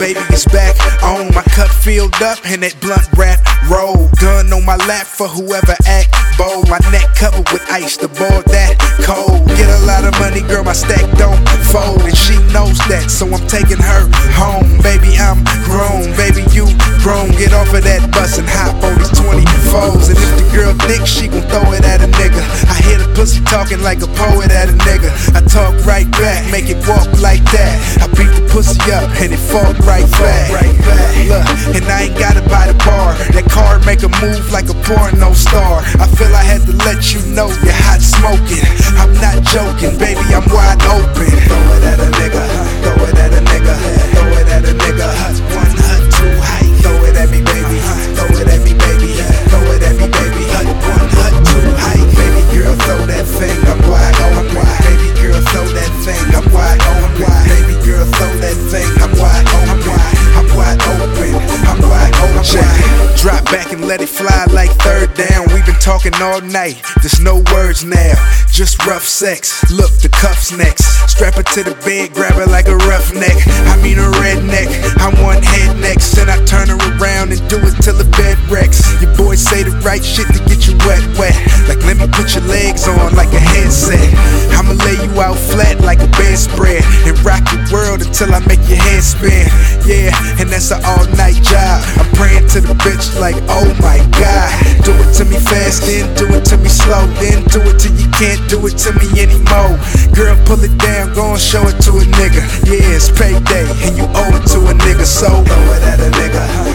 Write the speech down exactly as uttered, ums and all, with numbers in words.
baby is back on. My cup filled up and that blunt wrap roll. Gun on my lap for whoever act bold. My neck covered with ice, the ball that cold. Get a lot of money, girl, my stack don't fold, and she knows that, so I'm taking her home. Baby, I'm grown, baby, you grown. Get off of that bus and hop on these twenty-fours. And if the girl thick, she gon' throw it at a nigga. I hear the pussy talking like a poet at a nigga. I talk right back, make it walk like that. I beat the pussy up and it fall right back. Look, and I ain't gotta buy the bar. That car make a move like a porno star. I feel I had to let you know you're hot smoking. I'm not joking, baby, I'm wide open. Throw it at a nigga, throw it at a nigga, throw it at a nigga. One hut, two height, throw it at me, baby, throw it at me, baby, throw it at me, baby. One hut, two height, baby girl, throw that thing, I'm wide open. Baby girl, throw that thing, I'm wide open. Baby girl, throw that thing, I'm wide open. I'm wide open, I'm wide open. Drop back and let it fly like third down. We've been talking all night, there's no words now, just rough sex. Look, the cuffs next. Strap her to the bed, grab her like a roughneck. I mean a redneck. I want head next, and I turn her around and do it till the bed wrecks. Your boys say the right shit to get you wet, wet. Like let me put your legs on like a headset. I'ma lay you out flat like a bedspread and rock your world until I make your head spin. Yeah, and that's an all-night job. I'm praying to the bitch like, oh my God. Do it to me fast, then do it to me slow, then do it till you can't do it to me anymore. Girl, pull it down, go and show it to a nigga. Yeah, it's payday, and you owe it to a nigga, so throw it at a nigga.